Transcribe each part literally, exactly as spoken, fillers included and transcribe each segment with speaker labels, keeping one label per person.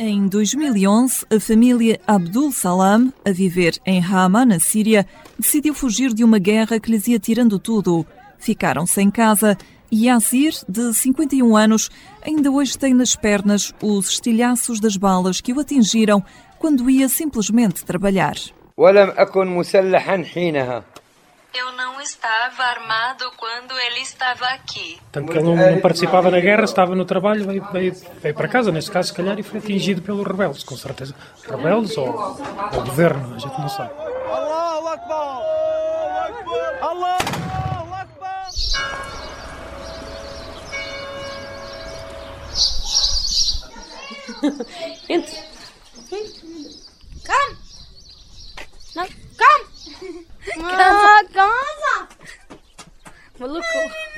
Speaker 1: Em dois mil e onze, a família Abdul Salam, a viver em Hama, na Síria, decidiu fugir de uma guerra que lhes ia tirando tudo. Ficaram sem casa e Yassir, de cinquenta e um anos, ainda hoje tem nas pernas os estilhaços das balas que o atingiram quando ia simplesmente trabalhar.
Speaker 2: Eu não estava armado quando ele estava aqui.
Speaker 3: Tanto que ele não, não participava na guerra, estava no trabalho, veio, veio, veio para casa, neste caso, se calhar, e foi atingido pelos rebeldes, com certeza. Rebeldes ou o governo, a gente não sabe. Allahu Akbar! Allahu Akbar!
Speaker 4: Entre. Come! Não, come! Ah, casa! Maluco!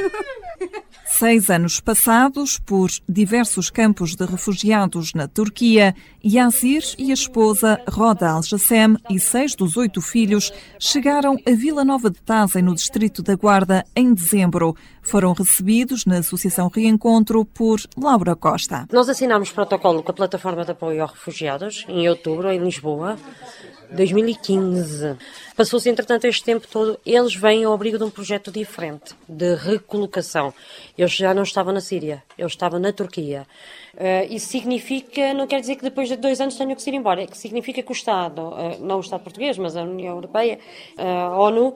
Speaker 1: Seis anos passados por diversos campos de refugiados na Turquia, Yassir e a esposa Roda Al-Jassem e seis dos oito filhos chegaram a Vila Nova de Tazem, no distrito da Guarda, em dezembro. Foram recebidos na Associação Reencontro por Laura Costa.
Speaker 5: Nós assinámos protocolo com a Plataforma de Apoio aos Refugiados em outubro, em Lisboa, dois mil e quinze. Passou-se, entretanto, este tempo todo. Eles vêm ao abrigo de um projeto diferente, de recolocação. Eles já não estavam na Síria, eles estavam na Turquia. Uh, isso significa, não quer dizer que depois de dois anos tenham que se ir embora, é que significa que o Estado, uh, não o Estado português, mas a União Europeia, uh, a ONU,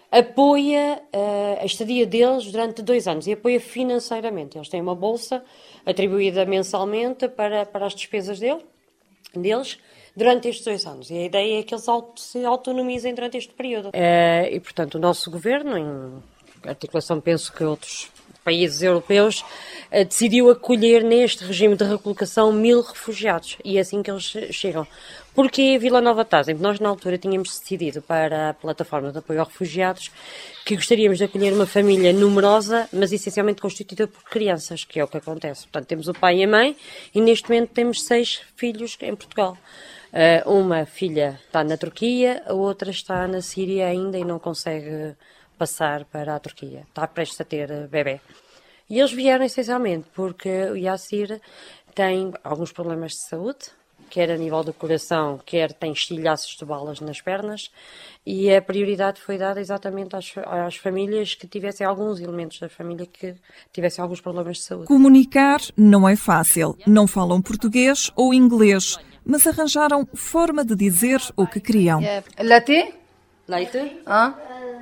Speaker 5: apoia uh, a estadia deles durante dois anos e apoia financeiramente. Eles têm uma bolsa atribuída mensalmente para, para as despesas dele, deles, durante estes dois anos. E a ideia é que eles auto, se autonomizem durante este período. É, e, portanto, o nosso governo, em articulação, penso que outros países europeus, é, decidiu acolher neste regime de recolocação mil refugiados. E é assim que eles chegam. Porquê Vila Nova de Tazem? Nós, na altura, tínhamos decidido para a Plataforma de Apoio aos Refugiados que gostaríamos de acolher uma família numerosa, mas essencialmente constituída por crianças, que é o que acontece. Portanto, temos o pai e a mãe e, neste momento, temos seis filhos em Portugal. Uh, uma filha está na Turquia, a outra está na Síria ainda e não consegue passar para a Turquia. Está prestes a ter uh, bebê. E eles vieram essencialmente porque o Yassir tem alguns problemas de saúde, quer a nível do coração, quer tem estilhaços de balas nas pernas, e a prioridade foi dada exatamente às, às famílias que tivessem alguns elementos da família que tivessem alguns problemas de saúde.
Speaker 1: Comunicar não é fácil. Não falam português ou inglês, mas arranjaram forma de dizer o que queriam.
Speaker 6: Leite?
Speaker 5: Leite?
Speaker 6: Ah?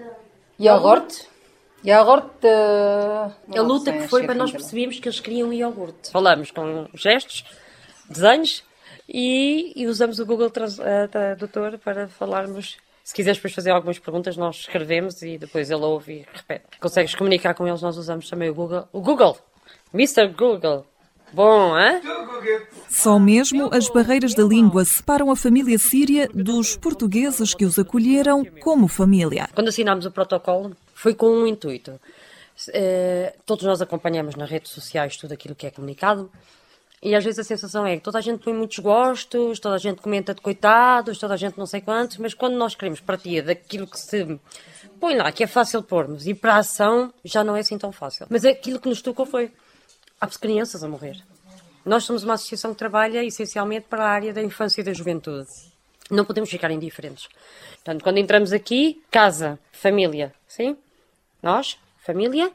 Speaker 6: Iogurte? Iogurte?
Speaker 5: A luta que foi para nós percebermos que eles queriam iogurte. Falamos com gestos, desenhos e, e usamos o Google Tradutor para falarmos. Se quiseres depois fazer algumas perguntas, nós escrevemos e depois ele ouve e repete. Consegues comunicar com eles, nós usamos também o Google. O Google! mister Google! Bom, hein?
Speaker 1: Só mesmo as barreiras da língua separam a família síria dos portugueses que os acolheram como família.
Speaker 5: Quando assinámos o protocolo, foi com um intuito. Uh, todos nós acompanhamos nas redes sociais tudo aquilo que é comunicado e às vezes a sensação é que toda a gente põe muitos gostos, toda a gente comenta de coitados, toda a gente não sei quantos, mas quando nós queremos partir daquilo que se põe lá, que é fácil pormos, e para a ação já não é assim tão fácil. Mas aquilo que nos tocou foi: há crianças a morrer. Nós somos uma associação que trabalha essencialmente para a área da infância e da juventude. Não podemos ficar indiferentes. Portanto, quando entramos aqui, casa, família, sim? Nós, família,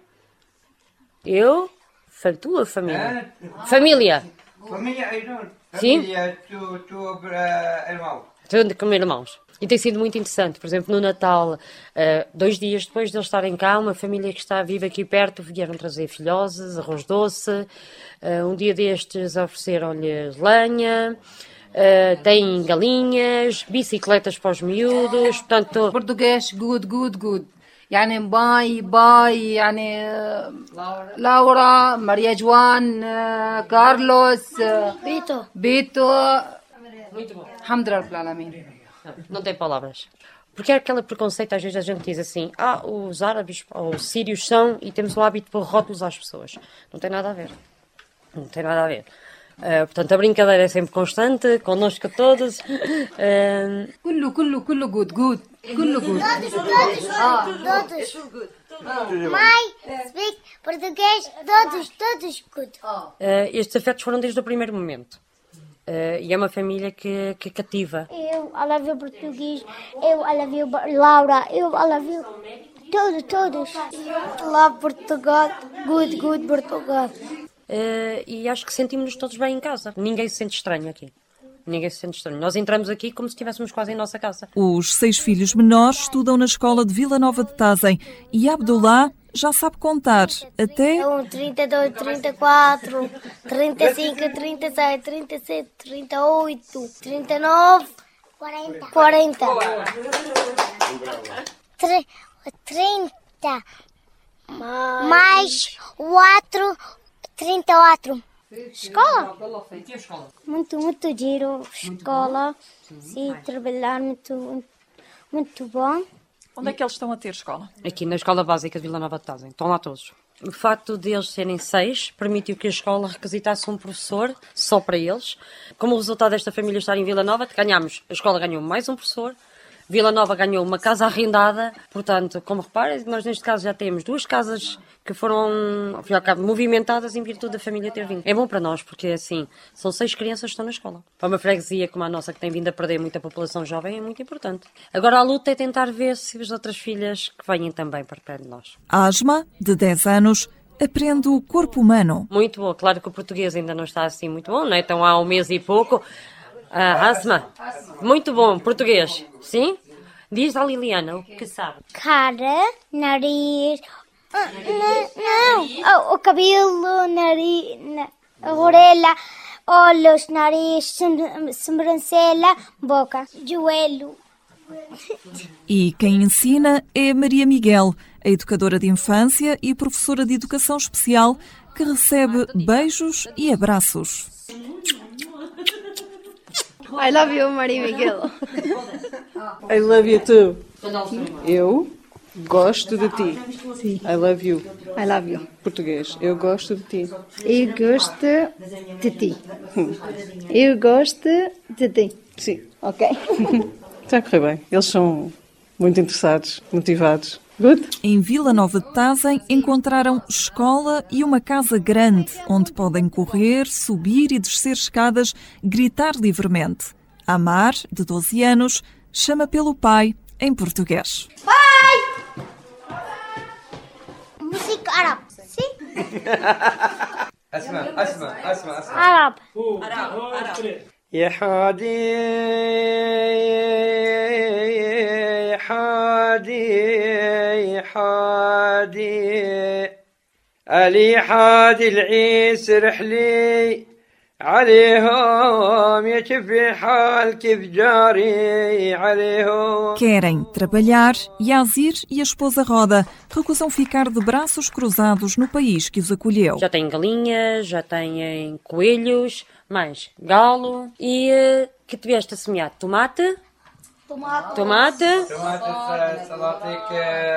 Speaker 5: eu, fa- tua família. Família.
Speaker 7: Família,
Speaker 5: Sim?
Speaker 7: família, tu, tu, uh, irmão.
Speaker 5: Tudo como irmãos. E tem sido muito interessante. Por exemplo, no Natal, uh, dois dias depois de eles estarem cá, uma família que está viva aqui perto vieram trazer filhoses, arroz doce. Uh, um dia destes ofereceram-lhes lenha. Uh, têm galinhas, bicicletas para os miúdos. Portanto,
Speaker 6: português, good, good, good. يعني باي باي يعني لورا ماريا جوان كارلوس
Speaker 4: Bito.
Speaker 6: بيتو
Speaker 5: muito bom.
Speaker 6: الحمد لله رب العالمين.
Speaker 5: Não tem palavras. Porque é aquele preconceito, às vezes a gente diz assim: ah, os árabes ou os sírios são, e temos o hábito de pôr rótulos às pessoas. Não tem nada a ver. Não tem nada a ver. Uh, portanto, a brincadeira é sempre constante, connosco todos. Uh,
Speaker 6: كله كله كله good good كله good.
Speaker 8: Todos, todos. Mãe, speak português, todos, todos good.
Speaker 5: uh, estes afetos foram desde o primeiro momento. Uh, e é uma família que, que cativa.
Speaker 8: Eu, I love you português. Eu, I love you Laura. Eu, I love you todos, todos. Love Portugal. Good, good Portugal.
Speaker 5: Uh, e acho que sentimos-nos todos bem em casa. Ninguém se sente estranho aqui. Ninguém se sente estranho. Nós entramos aqui como se estivéssemos quase em nossa casa.
Speaker 1: Os seis filhos menores estudam na escola de Vila Nova de Tazem e Abdullah já sabe contar até...
Speaker 8: um, trinta e dois, trinta e quatro, trinta e cinco, trinta e seis, trinta e sete, trinta e oito, trinta e nove, quarenta. quarenta. trinta. Mais quatro, trinta e quatro. Escola? Muito, muito giro. Escola. Sim, trabalhar muito, muito bom.
Speaker 1: Onde é que eles estão a ter escola?
Speaker 5: Aqui na Escola Básica de Vila Nova de Tazem. Estão lá todos. O facto de eles serem seis permitiu que a escola requisitasse um professor só para eles. Como resultado desta família estar em Vila Nova, ganhámos, a escola ganhou mais um professor, Vila Nova ganhou uma casa arrendada. Portanto, como reparem, nós neste caso já temos duas casas que foram, ao fim e ao cabo, movimentadas em virtude da família ter vindo. É bom para nós, porque assim, são seis crianças que estão na escola. Para uma freguesia como a nossa, que tem vindo a perder muita população jovem, é muito importante. Agora a luta é tentar ver se as outras filhas que venham também para perto de nós.
Speaker 1: A Asma, de dez anos, aprende o corpo humano.
Speaker 5: Muito bom. Claro que o português ainda não está assim muito bom, não é? Então há um mês e pouco. Ah, Asma, muito bom. Português, sim? Diz à Liliana o que sabe.
Speaker 8: Cara, nariz... Ah, não, não. O, o cabelo, nariz, na, a orelha, olhos, nariz, sobrancelha, boca, joelho.
Speaker 1: E quem ensina é Maria Miguel, a educadora de infância e professora de educação especial, que recebe beijos e abraços.
Speaker 9: I love you, Maria Miguel.
Speaker 10: I love you too. Eu gosto de ti. Sim. I love you.
Speaker 9: I love you.
Speaker 10: Português. Eu gosto de ti.
Speaker 9: Eu gosto de ti. Eu gosto de ti.
Speaker 10: Sim.
Speaker 9: Ok.
Speaker 10: Está a correr bem. Eles são muito interessados, motivados. Good.
Speaker 1: Em Vila Nova de Tazem encontraram escola e uma casa grande, onde podem correr, subir e descer escadas, gritar livremente. Amar, de doze anos, chama pelo pai em português.
Speaker 8: Pai! Música árabe. Sim?
Speaker 7: Asma, asma, asma, asma.
Speaker 8: Árabe.
Speaker 7: Árabe. يا حادي يا حادي يا حادي علي حادي العيس رحلي عليهم يا كيف حال كيف جاري عليهم.
Speaker 1: Querem trabalhar e Azir e a esposa Roda recusam ficar de braços cruzados no país que os acolheu.
Speaker 5: Já têm galinhas, já têm coelhos, mais galo e uh, que te vieste a semear? Tomate?
Speaker 8: Tomate.
Speaker 5: Tomate?
Speaker 7: Tomate, salatique...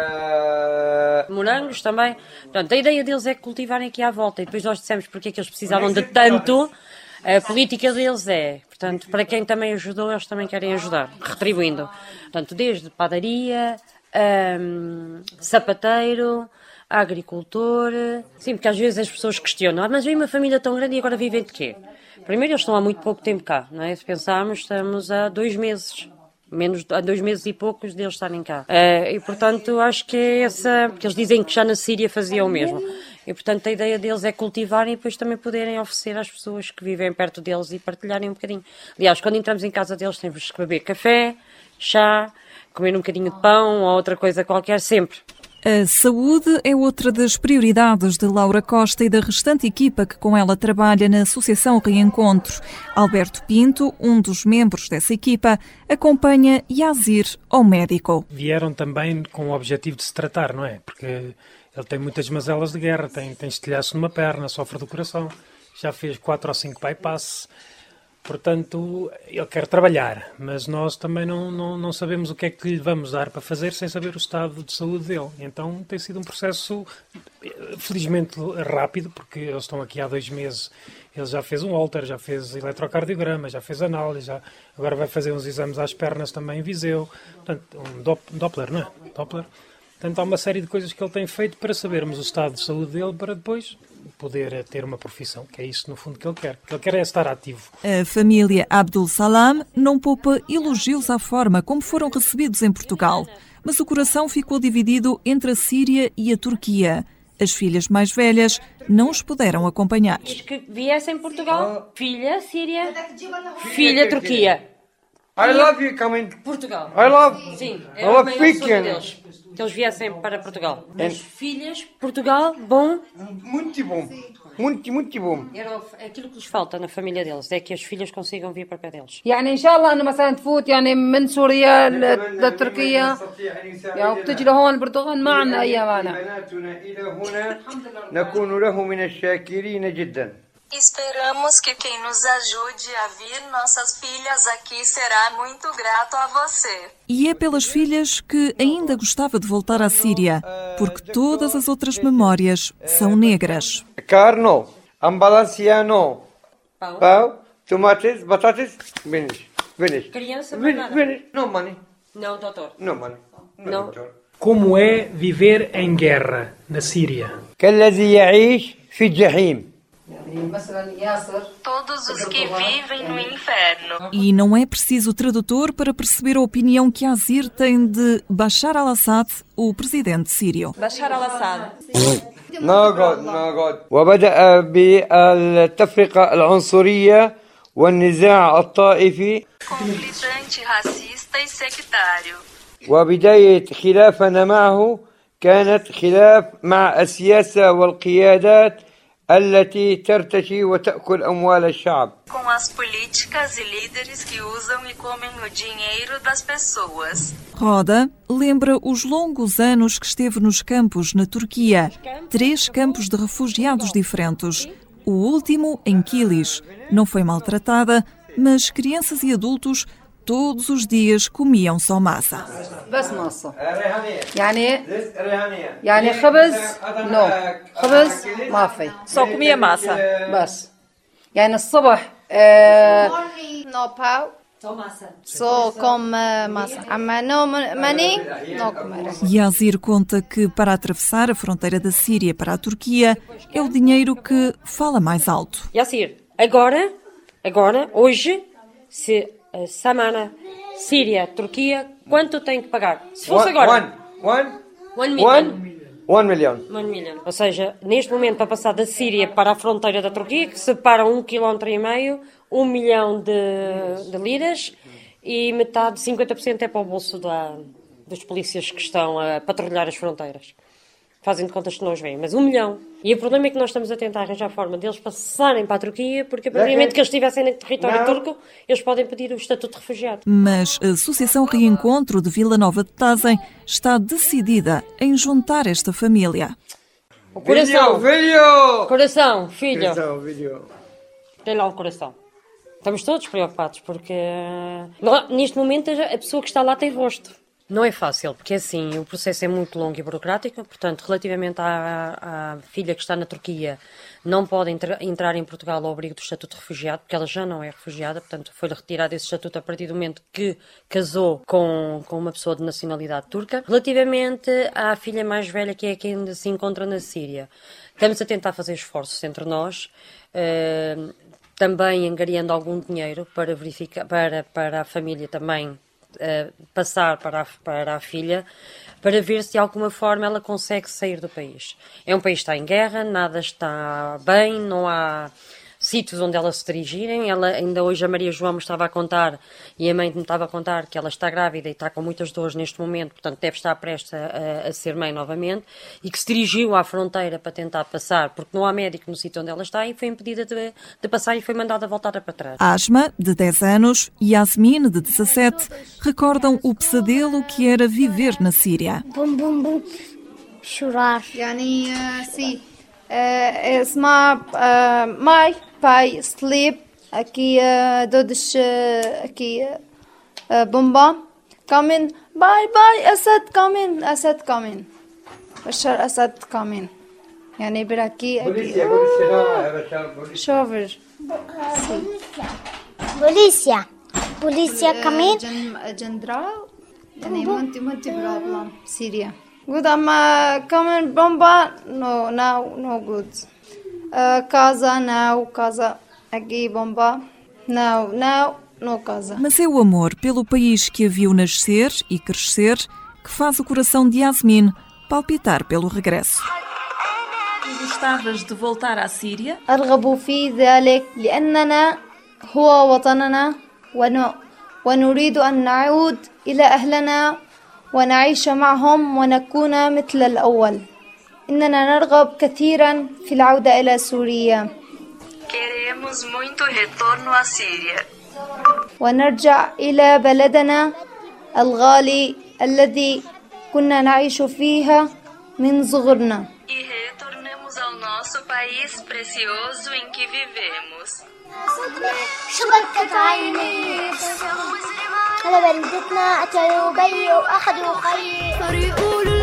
Speaker 5: Morangos também. Portanto, a ideia deles é cultivarem aqui à volta. E depois nós dissemos porque é que eles precisavam de tanto. A política deles é, portanto, para quem também ajudou, eles também querem ajudar, retribuindo. Portanto, desde padaria, um, sapateiro, agricultor. Sim, porque às vezes as pessoas questionam, ah, mas veio uma família tão grande e agora vivem de quê? Primeiro, eles estão há muito pouco tempo cá, não é? Se pensarmos, estamos há dois meses. Menos há dois meses e poucos deles estarem cá. Uh, e, portanto, acho que é essa... Porque eles dizem que já na Síria faziam o mesmo. E, portanto, a ideia deles é cultivarem e depois também poderem oferecer às pessoas que vivem perto deles e partilharem um bocadinho. Aliás, quando entramos em casa deles, temos que beber café, chá, comer um bocadinho de pão ou outra coisa qualquer, sempre.
Speaker 1: A saúde é outra das prioridades de Laura Costa e da restante equipa que com ela trabalha na Associação Reencontro. Alberto Pinto, um dos membros dessa equipa, acompanha Yazir ao médico.
Speaker 3: Vieram também com o objetivo de se tratar, não é? Porque ele tem muitas mazelas de guerra, tem, tem estilhaço numa perna, sofre do coração, já fez quatro ou cinco bypass. Portanto, ele quer trabalhar, mas nós também não, não, não sabemos o que é que lhe vamos dar para fazer sem saber o estado de saúde dele. Então tem sido um processo, felizmente, rápido, porque eles estão aqui há dois meses. Ele já fez um Holter, já fez eletrocardiograma, já fez análise, já, agora vai fazer uns exames às pernas também em Viseu. Portanto, um Doppler, não é? Doppler. Portanto, há uma série de coisas que ele tem feito para sabermos o estado de saúde dele, para depois poder ter uma profissão, que é isso no fundo que ele quer. O que ele quer é estar ativo.
Speaker 1: A família Abdul Salam não poupa elogios à forma como foram recebidos em Portugal, mas o coração ficou dividido entre a Síria e a Turquia. As filhas mais velhas não os puderam acompanhar.
Speaker 5: Diz que viesse em Portugal, filha Síria, filha Turquia.
Speaker 7: I love you coming.
Speaker 5: Portugal.
Speaker 7: I love.
Speaker 5: Sim,
Speaker 7: I
Speaker 5: é o
Speaker 7: love
Speaker 5: maior sonho
Speaker 7: speaking.
Speaker 5: deles. Que eles viessem para Portugal. As filhas, Portugal, bom.
Speaker 7: Muito bom. Muito, muito bom.
Speaker 5: Era aquilo que lhes falta na família deles, é que as filhas consigam vir para cá deles.
Speaker 6: يعني إن شاء الله إنه مثلا تفوت يعني من سوريا ل- لتركيا يعني وتجي لهون البرتغال ما عندنا أي مانع.
Speaker 7: بناتنا إلى هنا نكون له من الشاكرين جدا.
Speaker 2: Esperamos que quem nos ajude a vir nossas filhas aqui será muito grato a você.
Speaker 1: E é pelas filhas que ainda gostava de voltar à Síria, porque todas as outras memórias são negras.
Speaker 7: Carne, ambalancia não. Pão, tomates, batatas, finish, finish.
Speaker 5: Criança,
Speaker 7: Finish,
Speaker 5: nada.
Speaker 7: finish. No money.
Speaker 5: Não, doutor.
Speaker 7: No money.
Speaker 5: Não.
Speaker 3: Como é viver em guerra na Síria?
Speaker 7: كالذي يعيش في الجحيم.
Speaker 2: Todos os que vivem no inferno.
Speaker 1: E não é preciso tradutor para perceber a opinião que Yazir tem de Bashar al-Assad, o presidente sírio.
Speaker 11: Bashar al-Assad.
Speaker 7: نقعد نقعد وبدأ بالتفرقة العنصرية والنزاع الطائفي
Speaker 2: Conflitante, racista e sectário.
Speaker 7: وبداية خلافنا معه كانت خلاف مع السياسة والقيادات التي ترتشي وتأكل أموال الشعب.
Speaker 2: Com as políticas e líderes que usam e comem o dinheiro das pessoas.
Speaker 1: Roda lembra os longos anos que esteve nos campos na Turquia, três campos de refugiados diferentes. O último, em Kilis, não foi maltratada, mas crianças e adultos todos os dias comiam só massa.
Speaker 6: بس مصة يعني يعني خبز نو خبز ما في
Speaker 11: Só comia massa.
Speaker 6: بس يعني الصبح آه
Speaker 9: No pau. Só come massa. Ama no mani, não comer.
Speaker 1: Yazir conta que para atravessar a fronteira da Síria para a Turquia é o dinheiro que fala mais alto.
Speaker 5: Yassir, agora, agora, hoje, se a semana Síria, Turquia, quanto tem que pagar? Se fosse
Speaker 7: One,
Speaker 5: agora,
Speaker 7: one,
Speaker 5: one
Speaker 7: one,
Speaker 5: million.
Speaker 7: one, one million.
Speaker 5: One million. Ou seja, neste momento, para passar da Síria para a fronteira da Turquia, que separa um quilómetro e meio, um milhão de, de liras e metade, cinquenta por cento é para o bolso da, dos polícias que estão a patrulhar as fronteiras. Fazem de contas que não os veem, mas um milhão. E o problema é que nós estamos a tentar arranjar a forma deles passarem para a Turquia, porque a partir do momento que eles estivessem no território
Speaker 7: Não.
Speaker 5: turco, eles podem pedir o estatuto de refugiado.
Speaker 1: Mas a Associação Reencontro de Vila Nova de Tazem está decidida em juntar esta família.
Speaker 5: O coração,
Speaker 7: Vídeo,
Speaker 5: coração, filho,
Speaker 7: vídeo. Vídeo.
Speaker 5: tem lá o coração. Estamos todos preocupados, porque não, neste momento a pessoa que está lá tem rosto. Não é fácil, porque assim, o processo é muito longo e burocrático, portanto, relativamente à, à filha que está na Turquia, não pode entra, entrar em Portugal ao abrigo do estatuto de refugiado, porque ela já não é refugiada, portanto, foi retirado esse estatuto a partir do momento que casou com, com uma pessoa de nacionalidade turca. Relativamente à filha mais velha, que é quem ainda se encontra na Síria, estamos a tentar fazer esforços entre nós, uh, também angariando algum dinheiro para, verificar, para, para a família também Uh, passar para a, para a filha, para ver se de alguma forma ela consegue sair do país. É um país que está em guerra, nada está bem, não há sítios onde ela se dirigirem. Ela, ainda hoje a Maria João me estava a contar, e a mãe me estava a contar, que ela está grávida e está com muitas dores neste momento, portanto deve estar prestes a, a ser mãe novamente, e que se dirigiu à fronteira para tentar passar, porque não há médico no sítio onde ela está, e foi impedida de, de passar e foi mandada voltar para trás.
Speaker 1: Asma, de dez anos, e Yasmin, de dezassete, recordam o pesadelo que era viver na Síria.
Speaker 8: Bum, bum, bum. Chorar.
Speaker 9: يعني sim. اسمع ماي باي سليب aqui دودش aqui بومبا coming باي باي أسد coming أسد coming بشار أسد coming يعني براكي
Speaker 7: بوليسيا بوليسيا
Speaker 9: شوفر
Speaker 8: Polícia. Polícia caminho.
Speaker 9: جنرال يعني منتي منتي بروبلم سوريا good أما coming bomba no now no good Casa, now, casa, aqui, bomba. Now, now, no casa.
Speaker 1: Mas é o amor pelo país que a viu nascer e crescer que faz o coração de Yasmin palpitar pelo regresso.
Speaker 11: Gostavas de voltar à Síria?
Speaker 9: أرغب في ذلك لأننا هو وطننا ونريد أن نعود إلى أهلنا ونعيش معهم ونكون مثل الأول. إننا نرغب كثيرا في العودة إلى سوريا.
Speaker 2: Queremos muito retorno à Síria.
Speaker 9: ونرجع إلى بلدنا الغالي الذي كنا نعيش فيها من صغرنا.
Speaker 2: E retornemos ao nosso país precioso em que vivemos.
Speaker 8: شبكت عيني على بلدتنا أتوا بي وأخذوا خيي.